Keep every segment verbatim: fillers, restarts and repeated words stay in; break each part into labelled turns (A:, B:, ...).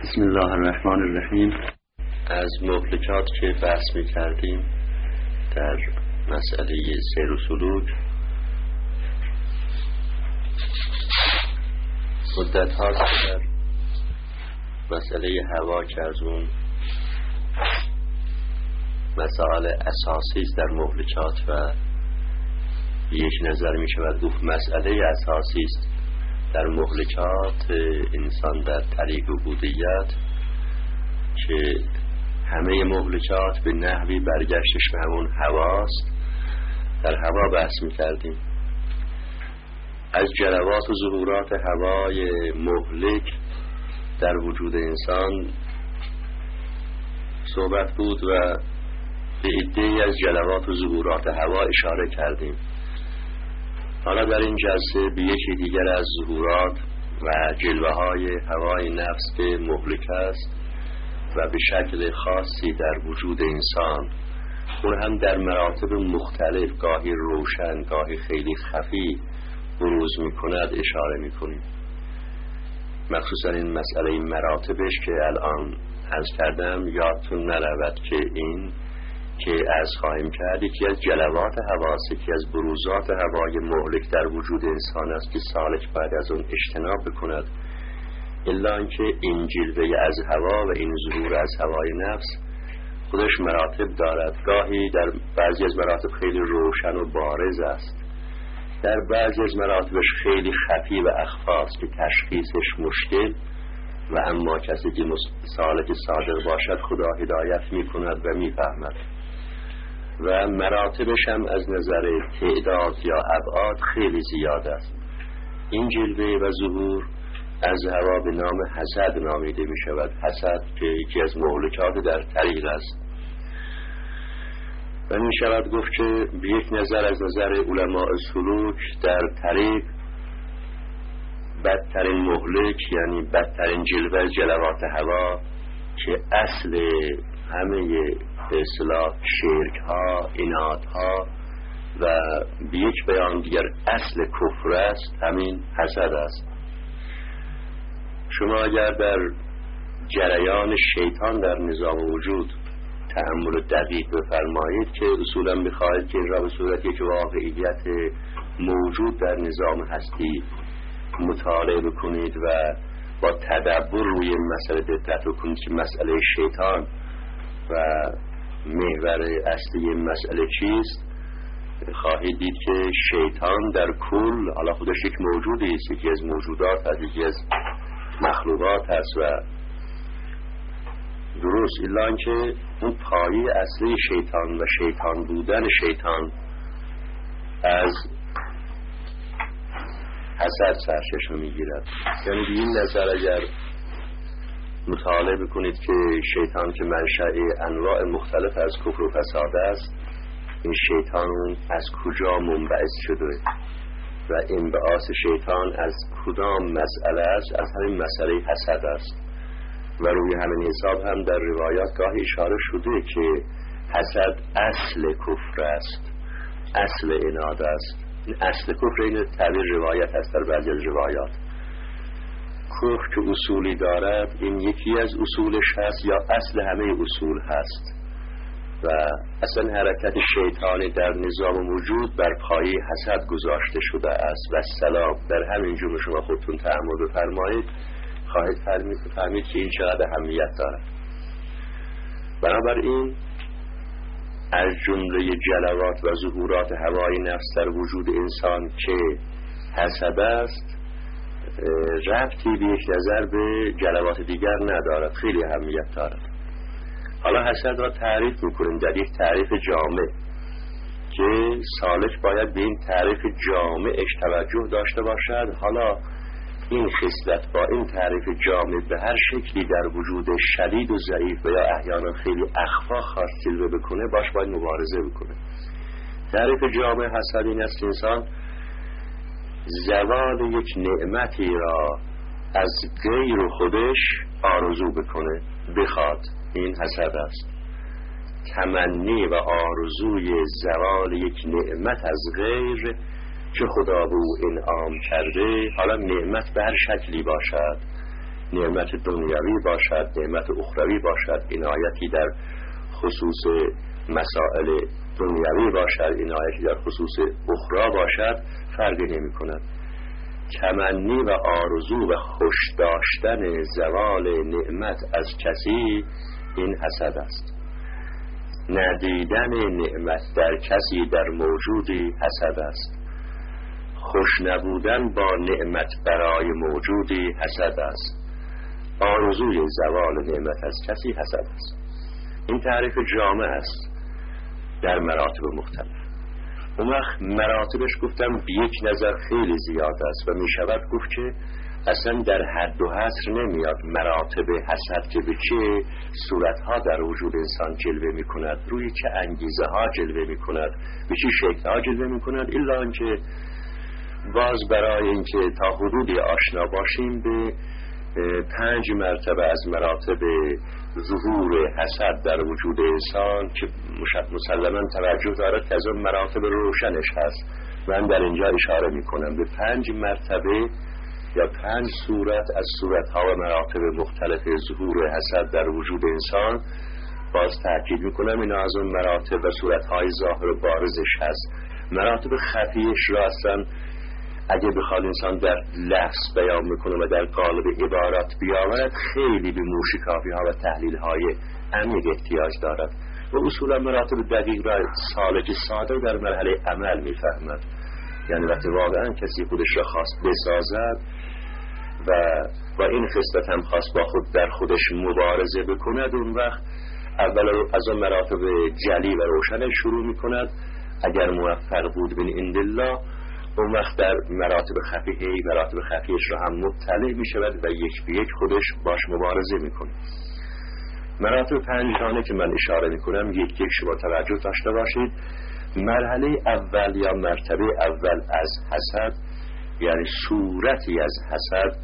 A: بسم الله الرحمن الرحیم. از مهلکات که بحث می کردیم در مسئله سیر و سلوک، مدت هاست در مسئله هوا که از اون مسائل اساسی است در مهلکات و یک نظر می شود گفت مسئله اساسی است در مهلکات انسان در طریق عبودیت که همه مهلکات به نحوی برگشتش به همون هواست. در هوا بحث می‌کردیم، از جلوات و ظهورات هوای مهلک در وجود انسان صحبت بود و به عده‌ای از جلوات و ظهورات هوا اشاره کردیم. حالا در این جلسه به یکی دیگر از ظهورات و جلوه های هوای نفس که مهلک است و به شکل خاصی در وجود انسان، اون هم در مراتب مختلف، گاهی روشن گاهی خیلی خفی بروز می کند، اشاره می کنیم. مخصوصا این مسئله مراتبش که الان عرض کردم یادتون نرود که این که از خواهیم کرد یکی از جلوات هواست، یکی از بروزات هوای مهلک در وجود انسان است که سالک باید از اون اجتناب بکند، الا اینکه این جلوه از هوا و این ظهور از هوای نفس خودش مراتب دارد. گاهی در بعضی از مراتب خیلی روشن و بارز است، در بعضی از مراتبش خیلی خفی و اخفاست که تشخیصش مشکل و اما کسی که سالک صادق باشد خدا هدایت می کند و می فهمد. و مراتبش هم از نظر تعداد یا ابعاد خیلی زیاد است. این جلوه و ظهور از هوا به نام حسد نامیده می شود. حسد که یکی از مهلکات در طریق است و می شود گفت که به یک نظر از نظر علماء سلوک در طریق بدترین مهلک، یعنی بدترین جلوه جلوات هوا که اصل همه به اصطلاح شرک ها، عناد ها و به یک بیان دیگر اصل کفر است، همین حسد است. شما اگر در جریان شیطان در نظام وجود تأمل دقیق بفرمایید که اصولا می‌خواهید که این را به صورت یک واقعیت موجود در نظام هستی مطالعه بکنید و با تدبر روی این مسئله دقت بکنید که مسئله شیطان و محور اصلی این مسئله چیست. خواهید دید که شیطان در کل حالا خودش یک موجودی است، یکی از موجودات هست، یکی از مخلوقات هست و درست، الا اینکه اون پایه اصلی شیطان و شیطان بودن شیطان از حسد سرچشمه میگیرد. یعنی به این نظر اگر مطالعه بکنید که شیطان که منشأ انواع مختلف از کفر و فساد است، این شیطان از کجا منبعث شده و انبعاث شیطان از کدام مسئله است؟ از همین مسئله حسد است. و روی همین حساب هم در روایات گاهی اشاره شده که حسد اصل کفر است، اصل عناد است. این اصل کفر این تعبیر روایت است در بعضی از روایات. کفر که اصولی دارد، این یکی از اصولش هست یا اصل همه اصول هست و اصلا حرکت شیطانی در نظام وجود بر پایه حسد گذاشته شده است. و سلام در همین جمله شما خودتون تأمل بفرمایید، خواهید فهمید که این چقدر اهمیت دارد. بنابراین از جمله جلوات و ظهورات هوای نفس در وجود انسان که حسد است، ربطی به یک نظر به جلوات دیگر ندارد، خیلی اهمیت دارد. حالا حسد را تعریف میکنیم در یک تعریف جامع که سالک باید به این تعریف جامعش توجه داشته باشد. حالا این خصلت با این تعریف جامع به هر شکلی در وجود شدید و ضعیف و یا احیانا خیلی اخفا خواست جلوه بکنه، باش باید مبارزه بکنه. تعریف جامع حسد این است که انسان زوال یک نعمتی را از غیر خودش آرزو بکنه، بخواد، این حسد است. تمنی و آرزوی زوال یک نعمت از غیر که خدا به او انعام کرده، حالا نعمت به هر شکلی باشد، نعمت دنیوی باشد، نعمت اخروی باشد، عنایتی در خصوص مسائل دنیوی باشد، عنایتی در خصوص اخرى باشد، فرقی نمی کند. تمنی و آرزو و خوش داشتن زوال نعمت از کسی این حسد است. ندیدن نعمت در کسی، در موجودی، حسد است. خوش نبودن با نعمت برای موجودی حسد است. آرزوی زوال نعمت از کسی حسد است. این تعریف جامع است در مراتب مختلف. اون وقت مراتبش گفتم به یک نظر خیلی زیاد است و می شود گفت که اصلا در حد و حصر نمیاد مراتب حسد که به چه صورتها در وجود انسان جلوه می کند، روی چه انگیزه ها جلوه می کند، به چه شکل ها جلوه می کند، الا اینکه باز برای اینکه تا حدودی آشنا باشیم به پنج مرتبه از مراتب ظهور حسد در وجود انسان که مسلماً توجه دارد که از اون مراتب روشنش هست، من در اینجا اشاره می کنم به پنج مرتبه یا پنج صورت از صورتها و مراتب مختلف ظهور حسد در وجود انسان. باز تأکید می کنم اینا از اون مراتب و صورتهای ظاهر و بارزش هست. مراتب خفیش را اصلا اگه بخواد انسان در لفظ بیان میکنه و در قالب عبارات بیاورد خیلی به موشکافی ها و تحلیل های عمیق احتیاج دارد و اصولا مراتب دقیق را سالک ساده در مرحله عمل میفهمد. یعنی وقتی واقعا کسی خودش را خواست بسازد و با این خصلت هم خواست با خود در خودش مبارزه بکند، اون وقت اول از اون مراتب جلی و روشن شروع میکند. اگر موفق بود بین اندالله، اون وقت در مراتب خفیه مراتب خفیش را هم مطلع می شود و یک به یک خودش باش مبارزه می کنه. مراتب پنجگانه که من اشاره می کنم یک یک شما توجه داشته باشید. مرحله اول یا مرتبه اول از حسد، یعنی صورتی از حسد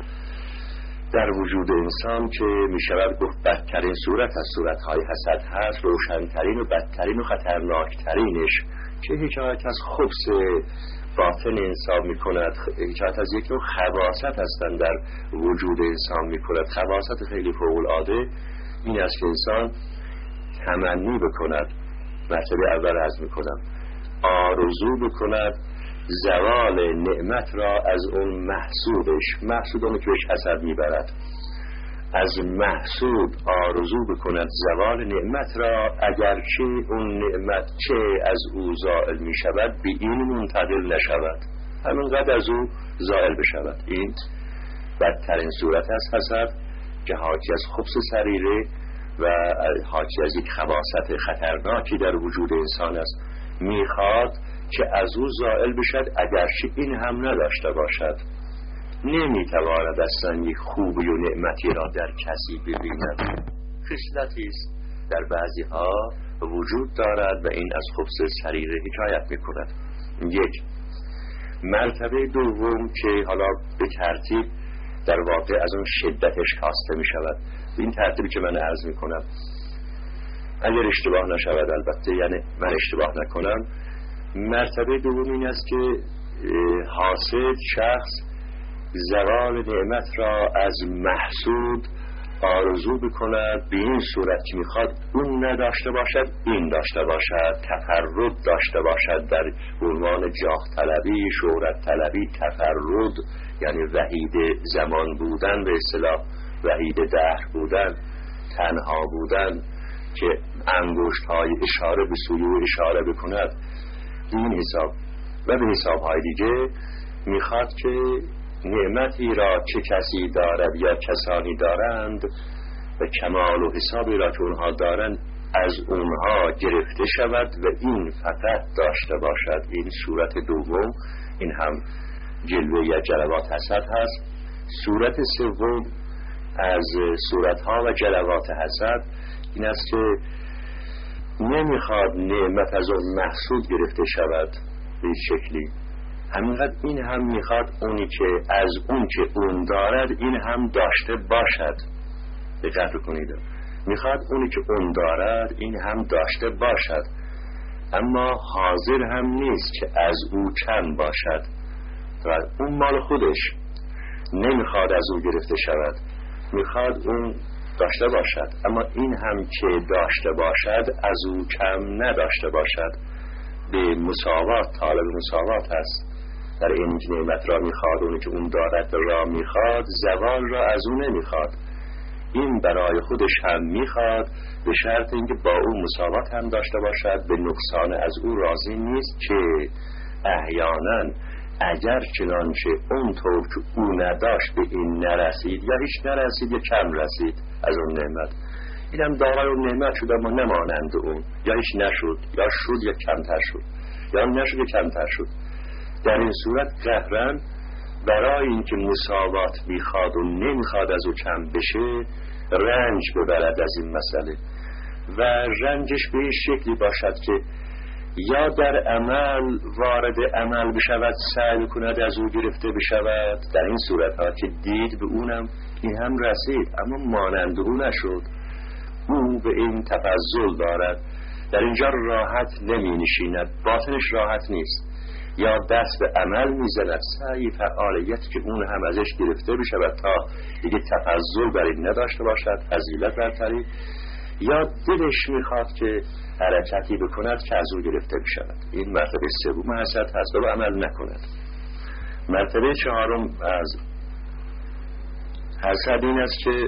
A: در وجود انسان که می شود گفت بدترین صورت از صورتهای حسد هست، روشنترین و بدترین و خطرناکترینش که حکایت از خبث باطن انسان می کند، حکایت از یک نوع خباثت هستن در وجود انسان می کند. خباثت خیلی فوق العاده این است که انسان تمنی بکند، مرتبه اول عرض می کنم، آرزو بکند زوال نعمت را از اون محسودش، محسود اونو که بهش حسد می برد، از محسود آرزو بکند زوال نعمت را، اگرچه اون نعمت چه از او زائل می شود به این منتقل نشود، همینقدر از او زائل بشود. این بدترین صورت از حسد که حاکی از خبث سریره و حاکی از یک خباثت خطرناکی در وجود انسان است. میخواد که از او زائل بشد اگرچه این هم نداشته باشد. نمیتواند اصلا یک خوبی و نعمتی را در کسی ببیند. خصلتی است در بعضی ها وجود دارد و این از خبث سریره حکایت میکند. یک مرتبه دوم که حالا به ترتیب در واقع از اون شدتش کاسته می شود، این ترتیبی که من عرض می کنم اگر اشتباه نشود، البته یعنی من اشتباه نکنم، مرتبه دوم این است که حاسد شخص زوال نعمت را از محسود آرزو بکند به این صورت که میخواد اون نداشته باشد این داشته باشد، تفرد داشته باشد در عنوان جاه طلبی، شهرت طلبی، تفرد یعنی وحید زمان بودن، به اصطلاح وحید دهر بودن، تنها بودن که انگشت های اشاره به سوی او اشاره بکند. این حساب و به حساب های دیگه میخواد که نعمتی را چه کسی دارد یا کسانی دارند و کمال و حسابی را که اونها دارند از اونها گرفته شود و این فقط داشته باشد. این صورت دوم، این هم جلوه یا جلوات حسد هست. صورت سوم از صورتها و جلوات حسد این است که نمیخواد نعمت از اون محسود گرفته شود به شکلی، همینقدر این هم میخواد اونی که از اون که اون دارد این هم داشته باشد. دقت کنید، میخواد اونی که اون دارد این هم داشته باشد، اما حاضر هم نیست که از او کم باشد و اون مال خودش نمیخواد از او گرفته شود. میخواد اون داشته باشد، اما این هم که داشته باشد از او کم نداشته باشد. به مساوات، طالب مساوات هست. در این نعمت را میخواد، اونی که اون دارد را میخواد، زوال را از او نمیخواد. این برای خودش هم میخواد، به شرط اینکه با او مساوات هم داشته باشد. به نقصان از او راضی نیست که احیانا اگر چنانچه اونطور که او نداشت به این نرسید، یا هیچ نرسید یا کم رسید از اون نعمت، اینم دارای اون نعمت شد اما نمانند اون، یا هیچ نشد یا شد یا کمتر شد، یا نشد یا کمتر شد. در این صورت قهرن برای اینکه مساوات میخواد و نمیخواد از او کم بشه رنج ببرد از این مسئله، و رنجش به این شکلی باشد که یا در عمل وارد عمل بشود، سعی کند از او گرفته بشود. در این صورت ها که دید به اونم این هم رسید اما مانند او نشد، او به این تفضل دارد، در اینجا راحت نمی نشیند، باطنش راحت نیست، یا دست به عمل میزند، سعی فعالیت که اون هم ازش گرفته بشود تا دیگه تفضل بر این نداشته باشد، فضیلت برتری، یا دلش میخواد که حرکتی بکند که از او گرفته بشود. این مرتبه سوم حسد هست و عمل نکند. مرتبه چهارم از حسد این است که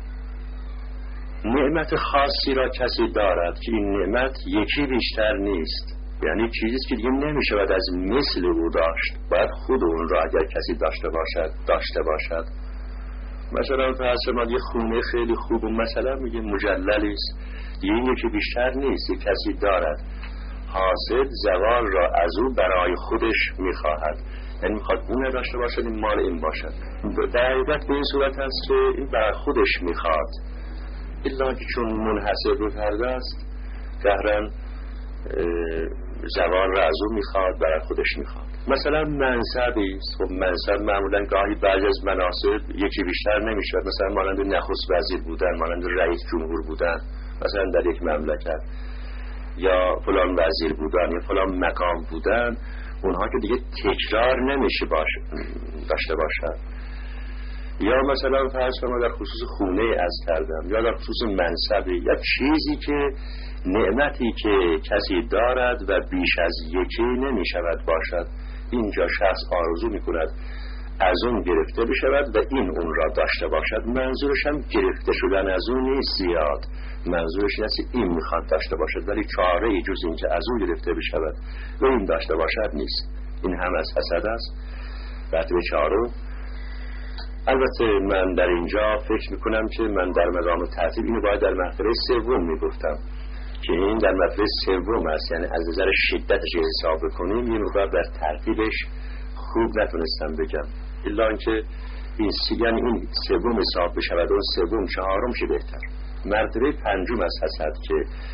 A: نعمت خاصی را کسی دارد که این نعمت یکی بیشتر نیست، یعنی چیزی که دیگه نمیشود از مثل او داشت، باید خود اون را اگر کسی داشته باشد داشته باشد. مثلا فرض ما یه خونه خیلی خوب و مثلا میگه مجللی است، این یکی بیشتر نیست، یک کسی دارد. حاسد زوال را از او برای خودش میخواهد، یعنی میخواد اون داشته باشد، این مال این باشد. در حقیقت به این صورت هست که این برای خودش میخواد، الا که چون منحصر به فرد است قهرن زوال را از او میخواد، برای خودش میخواد. مثلا منصبی است، خب منصب معمولا گاهی بعضی از مناصب یکی بیشتر نمیشه، مثلا مانند نخست وزیر بودن، مانند رئیس جمهور بودن مثلا در یک مملکت، یا فلان وزیر بودن یا فلان مقام بودن، اونها که دیگه تکرار نمیشه باشه داشته باشن. یا مثلا فرض کنم در خصوص خونه از کردم، یا در خصوص منصبی، یا چیزی که نعمتی که کسی دارد و بیش از یکی نمی شود باشد، اینجا شخص آرزو می کند از اون گرفته بشود و این اون را داشته باشد. منظورش هم گرفته شدن از اون نیست زیاد، منظورش این است این می خواد داشته باشد، ولی چاره ای جز این که از اون گرفته بشود و این داشته باشد نیست. این هم از حسد است. مرتبه چهارم. البته من در اینجا فکر میکنم که من در مقام ترتیب اینو باید در مرتبه سوم میگفتم که این در مرتبه سوم است، یعنی از نظر شدتش حساب بکنیم یه مقدار در ترتیبش خوب نتونستم بگم، الا اینکه این سی یعنی این سوم حساب بشود و سوم چهارم شه بهتر. مرتبه پنجم از حسد که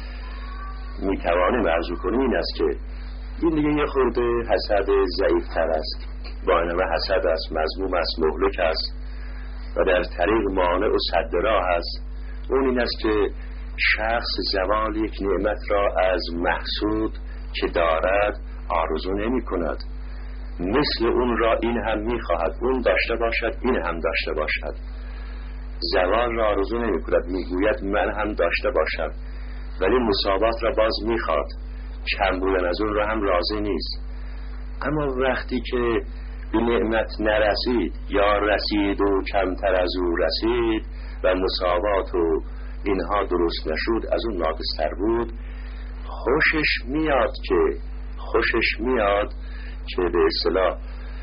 A: میتوانیم عرض کنیم این است که این دیگه یه خورده حسد ضعیفتر است، با اینه حسد است، مذموم است، مهلک است و در طریق مانع و صد راه است. اون این است که شخص زوال یک نعمت را از محسود که دارد آرزو نمی کند، مثل اون را این هم می خواهد، اون داشته باشد این هم داشته باشد. زوال را آرزو نمی کند، می گوید من هم داشته باشم، ولی مساوات را باز می خواد، کم بودن از اون را هم راضی نیست. اما وقتی که به نعمت نرسید یا رسید و کمتر از او رسید و مساوات و اینها درست نشد، از اون ناقص‌تر بود، خوشش میاد که خوشش میاد که به اصطلاح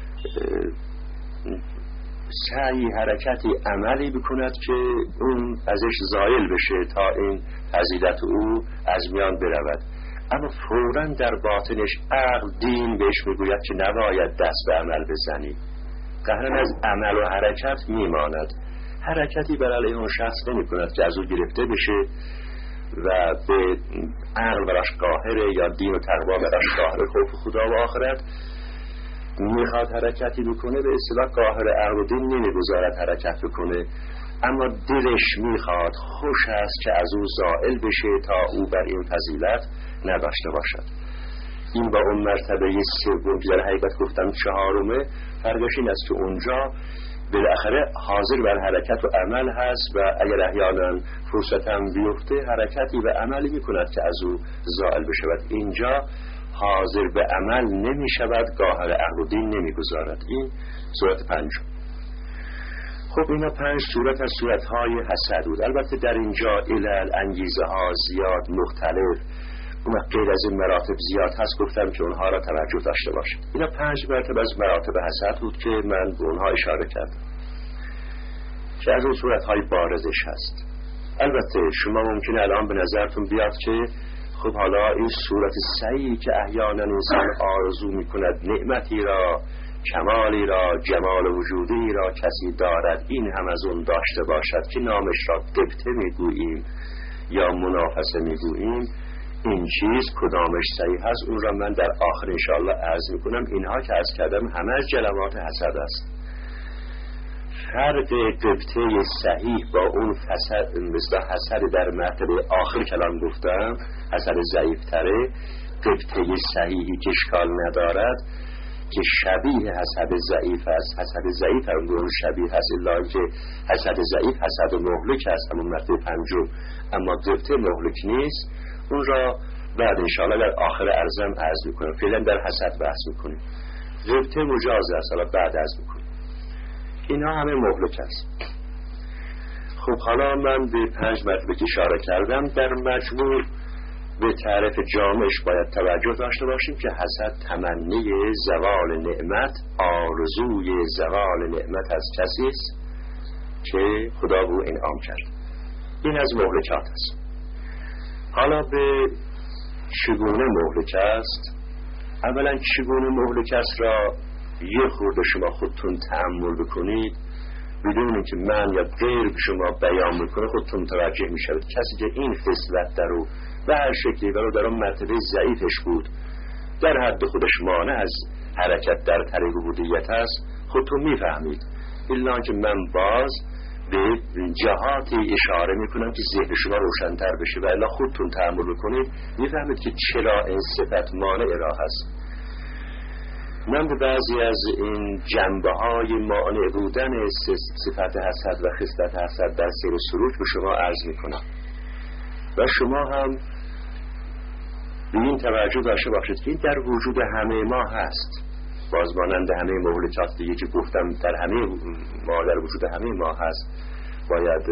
A: سعی حرکتی عملی بکند که اون ازش زائل بشه تا این فضیلت او از میان برود. اما فوراً در باطنش عقل دین بهش میگوید که نباید دست به عمل بزنی، قهرن از عمل و حرکت میماند، حرکتی برای اون شخص نمی کند که از او گرفته بشه و به عقل براش قاهره یا دین و تقوا براش قاهره، خوف خدا و آخرت میخواد حرکتی بکنه، به اصطلاح قاهر عقل و دین نمیگذارد حرکت بکنه، اما دلش میخواد، خوش است که از او زائل بشه تا او بر این فضیلت نداشته باشد. این با اون مرتبه سوم که در حقیقت گفتم چهارمه، فرقش این است که اونجا بالاخره حاضر بر حرکت و عمل هست و اگر احیانا فرصت هم بیفته حرکتی و عملی میکند که از او زائل بشود. اینجا حاضر به عمل نمی شود، گاهر عقل و دین نمی گذارد. این صورت پنجم. خب اینا پنج صورت از صورتهای حسد بود. البته در اینجا علل، انگیزه ها زیاد مختلف، اون غیر از این مراتب زیاد هست، گفتم که اونها را توجه داشته باشید. اینا پنج مرتبه از مراتب حسد بود که من به اونها اشاره کردم که از اون صورتهای بارزش هست. البته شما ممکنه الان به نظرتون بیاد که خب حالا این صورت سعی که احیانا انسان آرزو میکند نعمتی را، کمالی را، جمال وجودی را کسی دارد، این هم از اون داشته باشد که نامش را قبطه میگوییم یا منافسه میگوییم، این چیز کدامش صحیح هست اون را من در آخر انشاءالله عرض میکنم. اینها که عرض کردم همه از جلوات حسد است. فرق قبطه صحیح با اون حسد مثل حسد در مرتبه آخر کلام گفتم، حسد ضعیف تره. قبطه صحیحی که اشکال ندارد که شبیه حسد ضعیف است. حسد ضعیف هم اون شبیه هست، الا که حسد ضعیف حسد مهلک است، همون مرتبه پنجم، اما قبطه مهلک نیست. اون را بعد انشاءالله در آخر عرضم عرض میکنم. فعلا در حسد بحث میکنیم. قبطه مجاز است، حالا بعد عرض میکنیم. اینا همه مهلک است. خب حالا من به پنج مرتبه که اشاره کردم در مجموع به تعریف جامعش باید توجه داشته باشیم که حسد تمنی زوال نعمت، آرزوی زوال نعمت از کسی است که خدا او انعام کرد. این از مهلکات است. حالا به چگونه مهلک است؟ اولا چگونه مهلک است را یه خورده شما خودتون تأمل بکنید، بدون اینکه من یا غیر شما بیان میکنه خودتون متوجه میشود. کسی که این خصلت در او به هر شکلی برای در اون مرتبه ضعیفش بود، در حد خودش مانع از حرکت در طریق عبودیت است، خودتون میفهمید. الا که من باز به جهاتی اشاره میکنم که ذهن شما روشن‌تر بشه و الا خودتون تأمل کنید میفهمید که چرا این صفت مانع راه است. من به بعضی از این جنبه های مانع بودن صفت حسد و خصلت حسد در سیر و سلوک به شما عرض میکنم و شما هم به این توجه داشته باشید که این در وجود همه ما هست. باز مانند همه مهلکات دیگه که گفتم در همه ما، در وجود همه ما هست. باید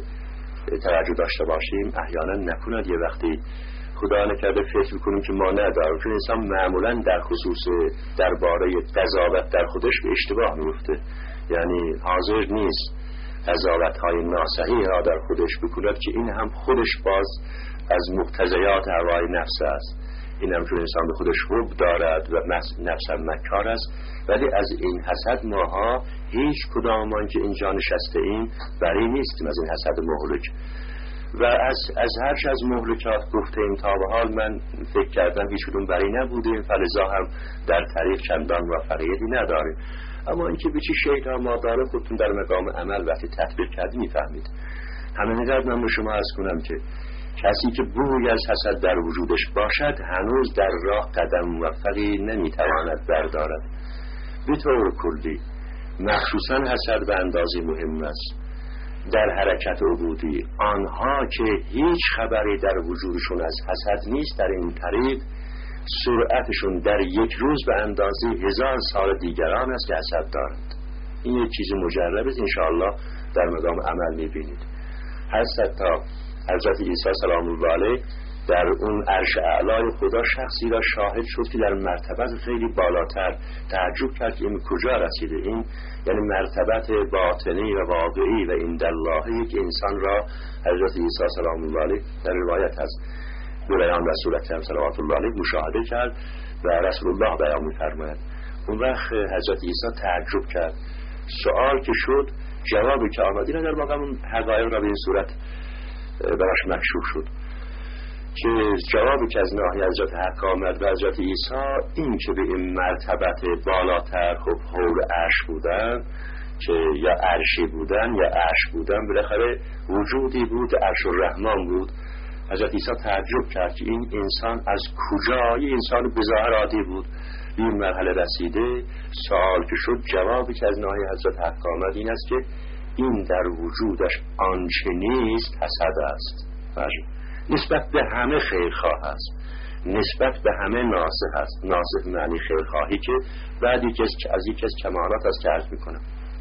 A: توجه داشته باشیم احیانا نکند یه وقتی خدا نکرده فکر کنیم که ما نداریم، چون انسان معمولا در خصوص درباره قضاوت در خودش به اشتباه میفته، یعنی حاضر نیست قضاوت‌های ناصحیح را در خودش بکند که این هم خودش باز از مقتضیات هوای نفس است. این هم چون انسان به خودش حب دارد و نفس هم مکار است. ولی از این حسد ماها هیچ کدامان که اینجا نشسته ایم بری نیستیم از این حسد مهلک. و از از هر چه از مهلکات گفتیم تا به حال من فکر کردم هیچ کدوم بری نبودیم، فلذا هم در طریق چندان موفقیتی نداریم. اما اینکه به چی شیطان ما داره خودتون در مقام عمل وقتی تطبیق کردی میفهمید. همین قدر من به شما عرض کنم که کسی که بوی از حسد در وجودش باشد هنوز در راه قدم موفقی نمیتواند بردارد. به طور کلی مخصوصا حسد به اندازه مهم است در حرکت عبودی. آنها که هیچ خبری در وجودشون از حسد نیست، در این طریق سرعتشون در یک روز به اندازه هزار سال دیگران است که حسد دارند. این یک چیز مجرب است، انشاءالله در مقام عمل میبینید. حسد تا حضرت عیسی سلام الله علیه در اون عرش اعلای خدا شخصی را شاهد شد که در مرتبت خیلی بالاتر تعجب کرد که این کجا رسیده. این یعنی مرتبت باطنی و واقعی و این دلاله یک انسان را حضرت عیسی سلام الله علیه در روایت هست به بیان رسول اکرم صلوات الله علیه مشاهده کرد و رسول الله بیان می‌فرماید. اون وقت حضرت عیسی تعجب کرد. سوال که شد، جوابی که آمد، این در واقع حقایق را به این صورت براش مکشوف شد که جوابی که از ناحیه حضرت حق آمد و حضرت عیسی این که به این مرتبت بالاتر خب حول عرش بودن که یا عرشی بودن یا عرش بودن، بالاخره وجودی بود، عرش الرحمن بود. حضرت عیسی تعجب کرد که این انسان از کجا، این انسان بظاهر عادی بود به این مرحله رسیده، سوال که شد، جوابی که از ناحیه حضرت حق آمد این است که این در وجودش آنچه نیست حسد است. نسبت به همه خیرخواه است، نسبت به همه ناصح است. ناصح معنی خیرخواهی که بعد یکی از یکی از کمالات است که عرض میکنم.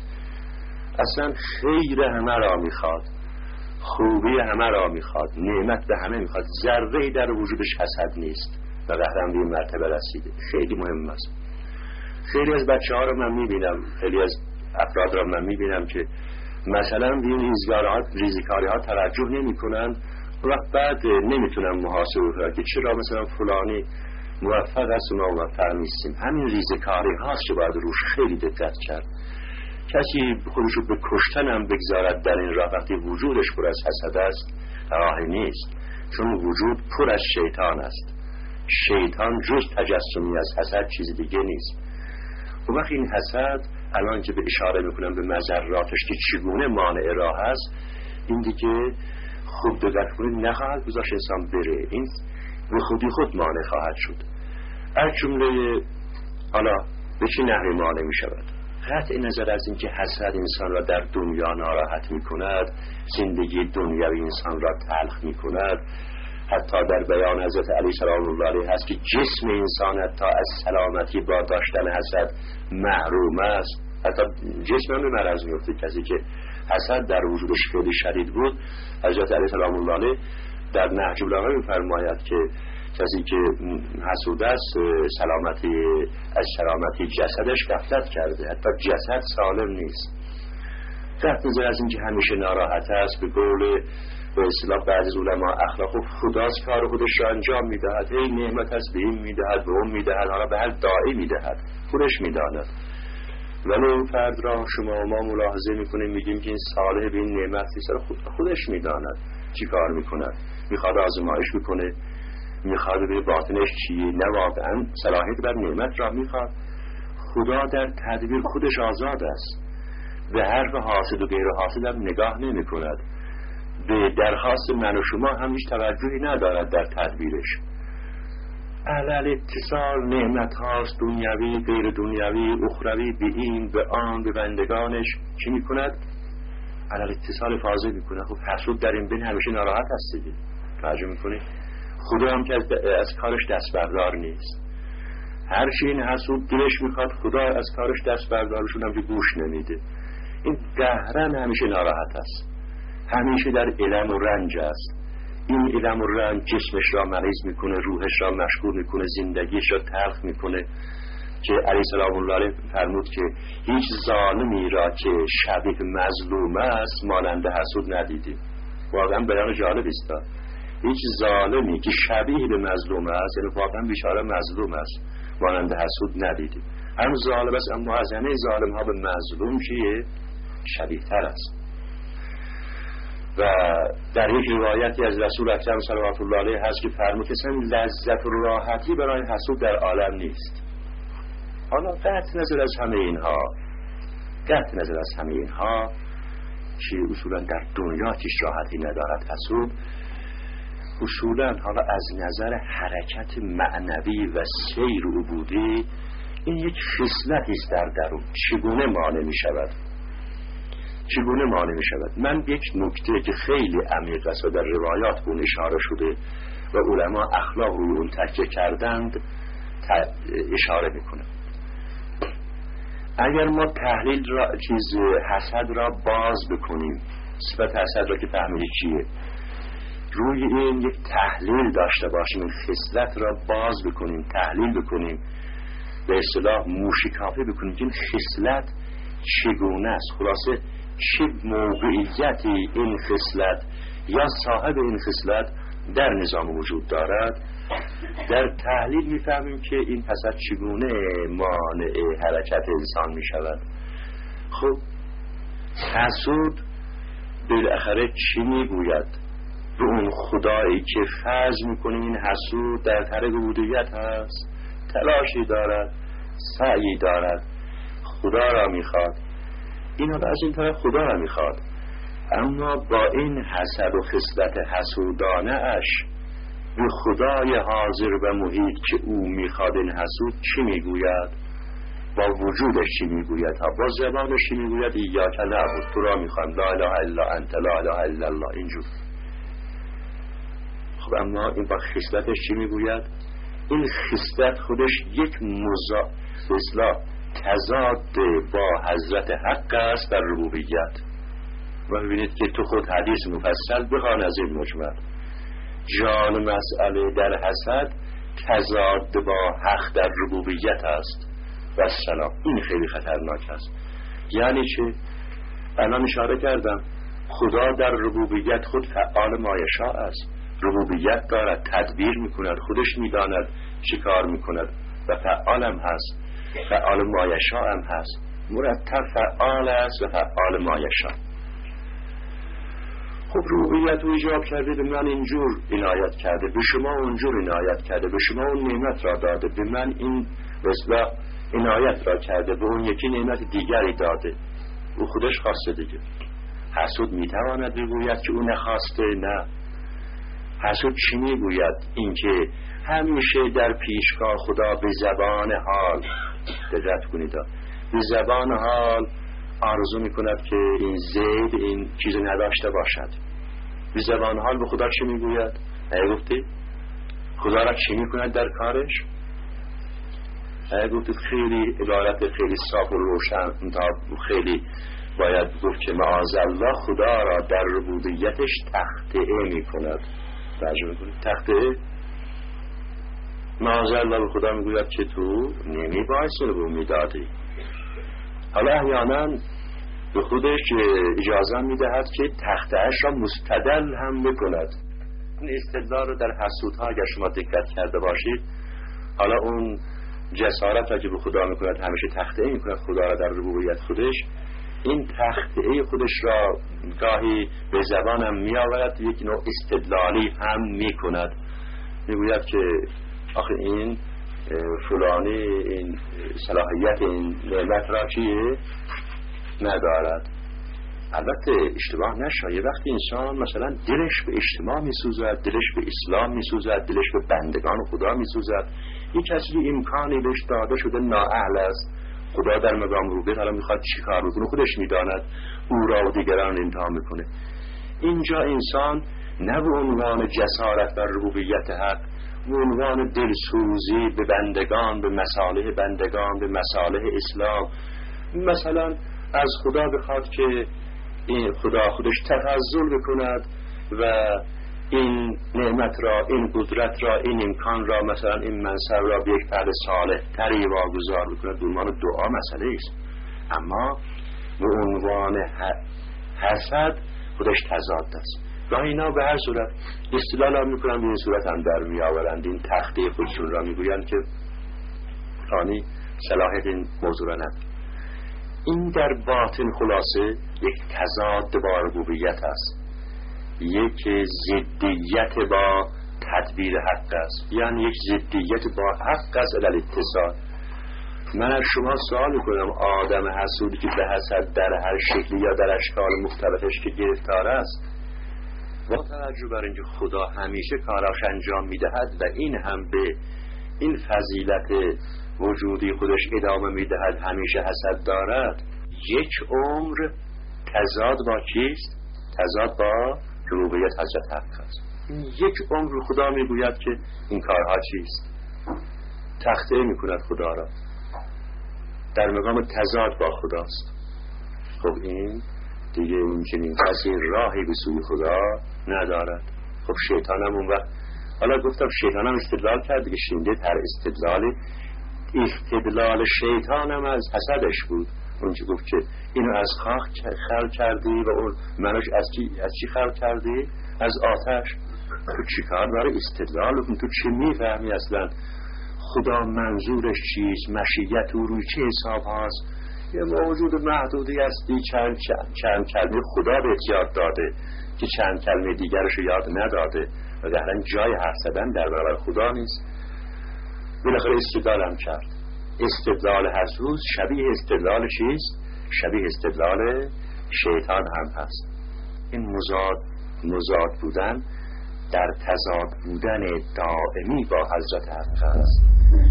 A: اصلا خیر همه را میخواد، خوبی همه را میخواد، نعمت به همه میخواد، ذره‌ای در وجودش حسد نیست و قهرم به این مرتبه رسیده. خیلی مهم است. خیلی از بچه ها رو من میبینم، خیلی از افراد را من میبینم که مثلا به این ریزکاری ها توجه نمی کنند و بعد نمیتونم محاسبه کنم که چرا مثلا فلانی موفق است و ما موفق نیستیم. همین ریزکاری هاست که باید روش خیلی دقت کرد. کسی خودش رو به کشتن هم بگذارد در این راه وقتی وجودش پر از حسد است راهی نیست، چون وجود پر از شیطان است. شیطان جز تجسمی از حسد چیز دیگه نیست. و وقتی این حسد الان که به اشاره میکنم به مضراتش که چگونه مانع راه است، این دیگه خوب دقت کنید نخواهد گذاشت انسان بره، این به خودی خود مانع خواهد شد. از جمله حالا به چه نحوی مانع می شود؟ قطع نظر از این که حسد انسان را در دنیا ناراحت می کند، زندگی دنیوی انسان را تلخ می کند. حتی در بیان حضرت علی سلام الله علیه هست که جسم انسان حتی از سلامتی با داشتن حسد محروم است. حتی جسم هم به مرض می افته. کسی که حسد در وجودش خیلی شدید بود، حضرت علی سلام الله علیه در نهج البلاغه می فرماید که کسی که حسود است سلامتی از سلامتی جسدش غفلت کرده، حتی جسد سالم نیست. قطع نظر از اینکه همیشه ناراحت است، به قول به اصطلاح بعضی از علما اخلاق و خداست کار خودش را انجام میدهد، هی نعمت هست به این میدهد به اون میدهد، حالا به هر داعی میدهد، خودش میداند. ولی این فرد را شما و ما ملاحظه میکنیم میگیم که این صالح به این نعمت نیست، خود خودش میداند چی کار میکند، میخواد آزمایش میکنه، میخواد به باطنش چیه، نه واقعا صلاحیت بر نعمت را میخواد. خدا در تدبیر خودش آزاد است، به حرف حاسد و غیر حاسد هم نگاه نمی کند، به درخواست من و شما هم هیچ توجهی ندارد در تدبیرش. علل اتصال نعمت هاست، دنیوی غیر دنیوی اخروی، به این به آن به بندگانش چی می کند؟ علل اتصال فاضل می کند. خب حسود در این بین همیشه ناراحت است دیگه، توجه می کنی؟ خدا هم که از, از کارش دست بردار نیست. هر چی این حسود دلش میخواد خدا از کارش دست بردارشون هم که گوش نمیده. این قهرن همیشه ناراحت است، همیشه در الم و رنج است. این الم و رنج جسمش را مریض میکنه، روحش را مشغول میکنه، زندگیش را تلخ میکنه. که علی سلام الله علیه فرمود که هیچ ظالمی را که شبیه مظلوم است مانند حسود ندیدیم. واقعا بیان جالب است. هیچ ظالمی که شبیه به مظلوم است، یعنی واقعا بیچاره مظلوم است، مانند حسود ندیدیم. هم ظالم است اما از همه ظالم ها به مظلوم چیه؟ شبیه تر است. و در یک روایتی از رسول اکرم صلوات الله علیه هست که فرمود که لذت و راحتی برای حسود در عالم نیست. حالا قطع نظر از همه اینها قطع نظر از همه اینها که اصولا در دنیا هیچ راحتی ندارد حسود، اصولا حالا از نظر حرکت معنوی و سیر و عبودی این یک خصلتی است در درون. چگونه مانع می شود؟ چگونه مانع می شود؟ من یک نکته که خیلی عمیق است و در روایات اون اشاره شده و علما اخلاق روی اون تکیه کردند اشاره می کنم. اگر ما تحلیل را چیز حسد را باز بکنیم، صفت حسد را که فهمیدید چیه، روی این یک تحلیل داشته باشیم، این خصلت را باز بکنیم، تحلیل بکنیم، به اصطلاح موشکافی بکنیم که این خصلت چگونه است، خلاصه چه موقعیتی این خصلت یا صاحب این خصلت در نظام وجود دارد. در تحلیل میفهمیم که این حسد چگونه مانع حرکت انسان می شود. خب حسود بالاخره چی میگوید؟ به اون خدایی که فرض میکنیم این حسود در طریق عبودیت هست، تلاشی دارد، سعی دارد، خدا را میخواد، این از این طرف خدا را میخواد، اما با این حسد و خصلت حسودانه اش به خدای حاضر و محیط که او میخواد این حسود چی میگوید؟ با وجودش چی میگوید؟ با زبانش چی میگوید؟ ایاک نعبد، تو را میخوام، لا اله الا انت، لا اله الا الله، اینجور. خب اما این با خصلتش چی میگوید؟ این خصلت خودش یک مزا اصلاح تضاد با حضرت حق است در ربوبیت. و ببینید که تو خود حدیث مفصل بخوان از این مجمل. جان مسئله در حسد تضاد با حق در ربوبیت است و السلام. این خیلی خطرناک است. یعنی چه؟ الان اشاره کردم خدا در ربوبیت خود فعال مایشاء است، ربوبیت دارد، تدبیر میکند، خودش میداند چی کار میکند و فعال هم هست، فعال مایشاء هم هست، مرتب فعال است و فعال مایشاء. خب ربوبیت رو ایجاب کرده، به من اینجور عنایت کرده، به شما اونجور عنایت کرده، به شما اون نعمت را داده، به من این رسلا عنایت را کرده، به اون یکی نعمت دیگری داده، او خودش خواسته دیگه. حسود میتواند بگوید که او نخواسته؟ نه. حسود چی میگوید؟ اینکه همیشه در پیشگاه خدا به زبان حال، دقت کنید، به زبان حال آرزو میکند که این زید این چیز نداشته باشد. به زبان حال به خدا چی میگوید؟ نگفتی؟ خدا را چی میکند در کارش؟ گفتید خیلی عبارت خیلی صاف و روشن، خیلی باید گفت که معاذالله خدا را در ربوبیتش تخطئه میکند. ترجمه کنید تخطئه. معاذالله به خدا میگوید که تو نمی باعث رو میدادی. حالا احیانا به خودش اجازه میدهد که تخطئهش را مستدل هم بکند. این استدلال رو در حسودها اگر شما دقت کرده باشید، حالا اون جسارت را که به خدا میکند، همیشه تخطئه میکند خدا را در ربوبیت خودش، این تخطئه خودش را گاهی به زبانم میآورد، یک نوع استدلالی هم میکند، میگوید که آخه این فلانی این صلاحیت این نعمت را چیه ندارد. البته اشتباه نشه، یه وقتی انسان مثلا دلش به اجتماع میسوزد، دلش به اسلام میسوزد، دلش به بندگان خدا میسوزد، یک کسی امکانی بهش داده شده نااهل است، خدا در مقام ربوبیت حالا میخواد چی کار بکنه، خودش میداند، او را و دیگران امتحان میکنه. اینجا انسان نه به عنوان جسارت بر ربوبیت حق، به عنوان دلسوزی به بندگان، به مصالح بندگان، به مصالح اسلام، مثلا از خدا بخواد که این خدا خودش تفضل بکند و این نعمت را، این قدرت را، این امکان را، مثلا این منصب را به یک فرد صالح تری واگذار بکند، به عنوان دعا مسئله است. اما به عنوان حسد خودش تضاد است. و اینا به هر صورت استدلال هم میکنن، به این صورت هم در میآورند، این تخته خودشون را میگویند که فلانی صلاحیت این موضوع را نداره. این در باطن خلاصه یک تضاد با ربوبیت است، یک ضدیت با تدبیر حق است، یعنی یک ضدیت با حق است علی الاتصال. من از شما سوال میکنم، آدم حسودی که به حسد در هر شکلی یا در اشکال مختلفش که گرفتار است، با توجه بر اینکه خدا همیشه کاراش انجام میدهد و این هم به این فضیلت وجودی خودش ادامه میدهد، همیشه حسد دارد، یک عمر تضاد با کیست؟ تضاد با ربوبیت حضرت حق است. یک عمر خدا میگوید که این کارها چیست، تخطئه میکند خدا را، در مقام تضاد با خداست. خب این دیگه این چنین کسی راهی به سوی خدا ندارد. خب شیطان هم اون وقت، حالا گفتم شیطان هم استدلال کرد دیگه، شیندید هر استدلالی، استدلال شیطان هم از حسدش بود. اون چی گفت که اینو از خاک خلق کردی و اون منوش از چی از چی خلق کردی؟ از آتش. تو چی کار برای استدلال کن؟ تو چی میفهمی اصلا؟ خدا منظورش چیست؟ مشیت او روی چه حساب هست؟ یه موجود محدودی هستی، چند, چند, چند کلمه خدا به یاد داده که چند کلمه دیگرش یاد نداده و در این جای حرف زدن در برابر خدا نیست. بالاخره استدلال هم کرد. استدلال حسود شبیه استدلال چیست؟ شبیه استدلال شیطان هم هست. این مزاد مزاد بودن در تضاد بودن دائمی با حضرت حق است.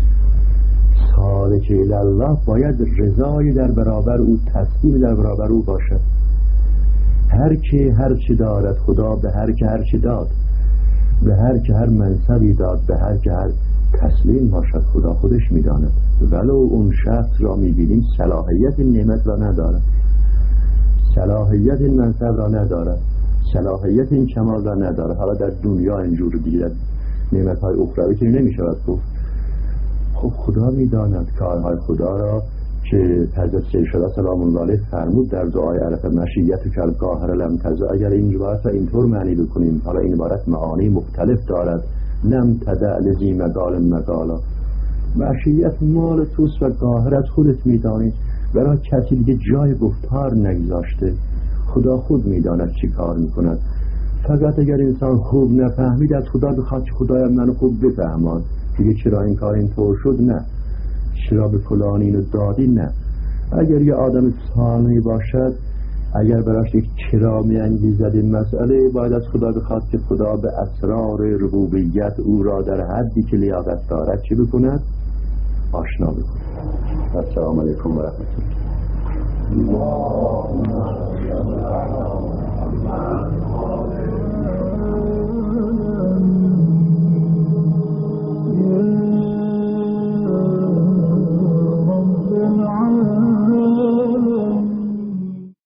B: سالک الله باید رضای در برابر او، تسلیم در برابر او باشد. هر که هر چی دارد خدا به هر که هر چی داد، به هر که هر منصبی داد، به هر که هر تسلیم باشد خدا خودش میداند. ولو اون شخص را میبینیم صلاحیت این نعمت را ندارد، صلاحیت این منصب را ندارد، صلاحیت این کمال را ندارد. حالا در دنیا اینجور دیگر نعمت های اخروی که نمیشود گفت. خب خدا میداند کارهای خدا را که حضرت سید شده سلام الله علیه فرمود در دعای عرف مشیت و کلگاهر لم تزه. اگر این عبارت را اینطور معنی بکنیم، حالا این عبارت معانی مختلف دارد، لم تدع لذی مقال مقالا، مشیت مال توست و گاهرت خودت میدانی، برای کسی دیگه جای گفتار نگذاشته. خدا خود میداند چی کار میکند. فقط اگر انسان خوب نفهمید از خدا بخواد که خدایم منو خوب بفهماد، دیگه چرا این کار اینطور شد؟ نه. چرا به فلان اینو دادی؟ نه. اگر یه آدم صالحی باشد، اگر براش یک چرا میانگیزد این مسئله، باید از خدا بخواد که خدا به اسرار ربوبیت او را در حدی که لیاقت دارد چی بکند؟ آشنا بکند. السلام علیکم و رحمت الله.